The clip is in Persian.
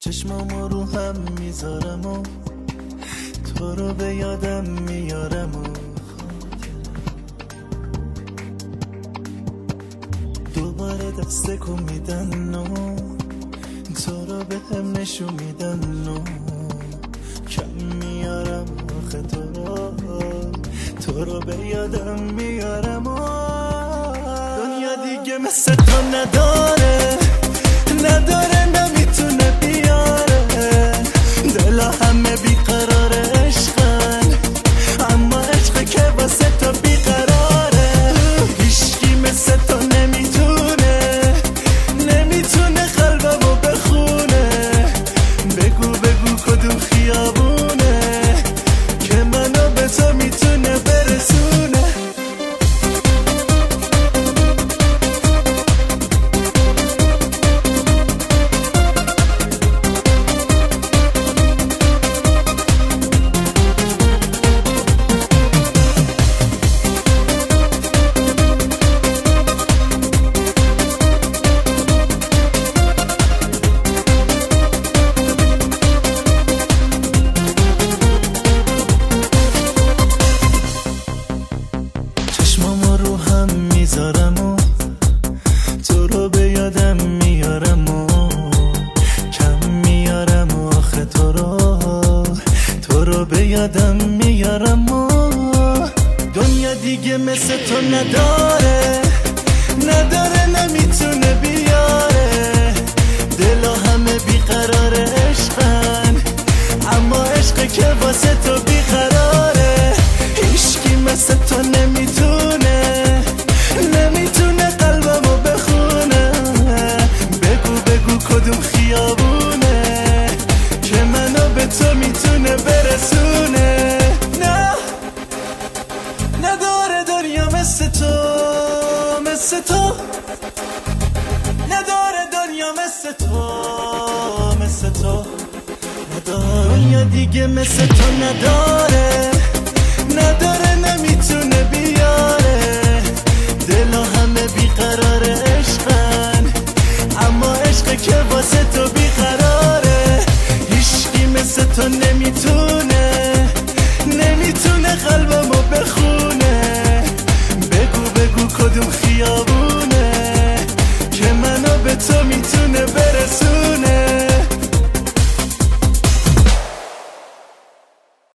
چشمامو رو هم میذارم و تو رو به یادم میارم و دوباره دست کن میدن و تو رو به هم نشون میدن و کم میارم آخه تو رو به یادم میارم و دنیا دیگه مثل تو نداره نمیتونه بیاره دلا همه بیقرار عشقن اما عشق که واسه تو بیقراره هیچکی مثل تو نمیتونه قلبمو بخونه بگو کدوم خیابونه که منو به تو میتونه برسونه رو هم میذارم و تو رو به یادم میارم و کم میارم و آخه تو رو به یادم میارم و دنیا دیگه مثل تو نداره نمیتونه بیاره دلا همه بیقرار عشقن اما عشق که واسه تو بیقراره هیچکی مثل تو نمیتونه قلبمو بخونه بگو کدوم خیابونه که منو به تو میتونه برسونه نه نداره دنیا مثل تو نداره دنیا مثل تو نداره دنیا دیگه مثل تو نداره